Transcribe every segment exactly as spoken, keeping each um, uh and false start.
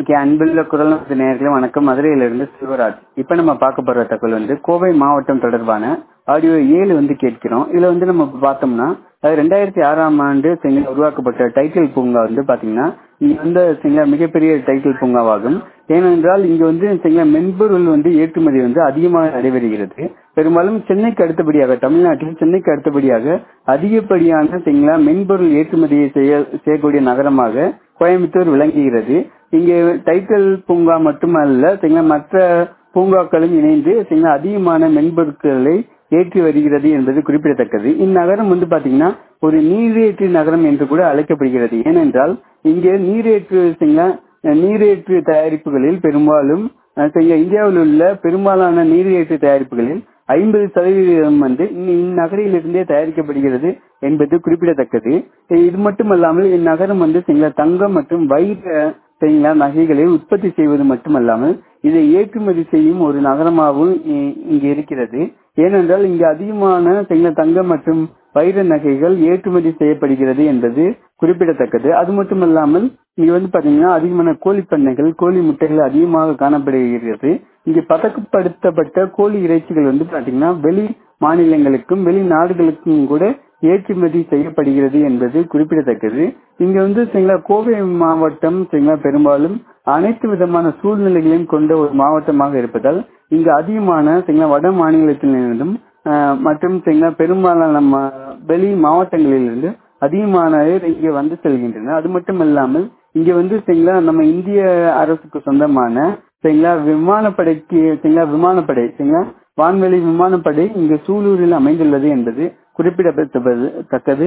இன்னைக்கு அன்புள்ள குரல் நேயர்களே வணக்கம். மதுரையிலிருந்து செல்வராஜ். இப்ப நம்ம பார்க்க போற தகவல் வந்து கோவை மாவட்டம் தொடர்பான ஆடியோ ஏழு வந்து கேட்கிறோம். இதுல வந்து நம்ம பார்த்தோம்னா அது ரெண்டாயிரத்தி ஆறாம் ஆண்டு செங்கல் உருவாக்கப்பட்ட டைட்டில் பூங்கா வந்து பாத்தீங்கன்னா இங்க வந்து செங்கல் மிகப்பெரிய டைட்டில் பூங்காவாகும். ஏனென்றால் இங்க வந்து செங்கல் மென்பொருள் வந்து ஏற்றுமதி வந்து அதிகமாக நடைபெறுகிறது. பெரும்பாலும் சென்னைக்கு அடுத்தபடியாக தமிழ்நாட்டில் சென்னைக்கு அடுத்தபடியாக அதிகப்படியான செங்கலா மென்பொருள் ஏற்றுமதியை செய்ய செய்யக்கூடிய நகரமாக கோயம்புத்தூர் விளங்குகிறது. இங்கே டைட்டில் பூங்கா மட்டுமல்ல செங்கலா மற்ற பூங்காக்களும் இணைந்து செங்கலா அதிகமான மென்பொருட்களை ஏற்றி வருகிறது என்பது குறிப்பிடத்தக்கது. இந்நகரம் வந்து பாத்தீங்கன்னா ஒரு நீரேற்று நகரம் என்று கூட அழைக்கப்படுகிறது. ஏனென்றால் இங்கே நீரேற்று செங்கலா நீரேற்று தயாரிப்புகளில் பெரும்பாலும் இந்தியாவில் உள்ள பெரும்பாலான நீரேற்று தயாரிப்புகளில் ஐம்பது சதவீதம் வந்து இந்நகரிலிருந்தே தயாரிக்கப்படுகிறது என்பது குறிப்பிடத்தக்கது. இது மட்டுமல்லாமல் இந்நகரம் வந்து செங்கலா தங்கம் மற்றும் வைர செங்கலா நகைகளை உற்பத்தி செய்வது மட்டுமல்லாமல் இதை ஏற்றுமதி செய்யும் ஒரு நகரமாகவும் இங்கு இருக்கிறது. ஏனென்றால் இங்கு அதிகமான செங்கலா தங்கம் மற்றும் வைர நகைகள் ஏற்றுமதி செய்யப்படுகிறது என்பது குறிப்பிடத்தக்கது. அது மட்டுமல்லாமல் இங்க வந்து பாத்தீங்கன்னா அதிகமான கோழி பண்ணைகள் கோழி முட்டைகள் அதிகமாக காணப்படுகிறது. இங்கு பதக்கப்படுத்தப்பட்ட கோழி இறைச்சிகள் வந்து பாத்தீங்கன்னா வெளி மாநிலங்களுக்கும் வெளிநாடுகளுக்கும் கூட ஏற்றுமதி செய்யப்படுகிறது என்பது குறிப்பிடத்தக்கது. இங்க வந்து செங்கலா கோவை மாவட்டம் செங்கலா பெரும்பாலும் அனைத்து விதமான சூழ்நிலைகளையும் கொண்ட ஒரு மாவட்டமாக இருப்பதால் இங்கு அதிகமான செங்கலா வட மாநிலத்திலிருந்தும் மற்றும் செங்கலா பெரும்பாலான வெளி மாவட்டங்களிலிருந்து அதிகமானவர் இங்கே வந்து செல்கின்றன. அது மட்டும் இல்லாமல் இங்க வந்து செங்கலா நம்ம இந்திய அரசுக்கு சொந்தமான செங்கலா விமானப்படைக்கு செங்கலா விமானப்படை செங்கலா வான்வெளி விமானப்படை இங்கு சூலூரில் அமைந்துள்ளது என்பது குறிப்பிடத்தக்கது.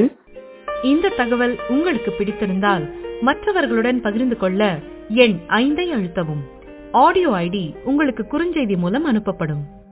இந்த தகவல் உங்களுக்கு பிடித்திருந்தால் மற்றவர்களுடன் பகிர்ந்து கொள்ள எண் ஐந்தை அழுத்தவும். ஆடியோ ஐடி உங்களுக்கு குறுஞ்செய்தி மூலம் அனுப்பப்படும்.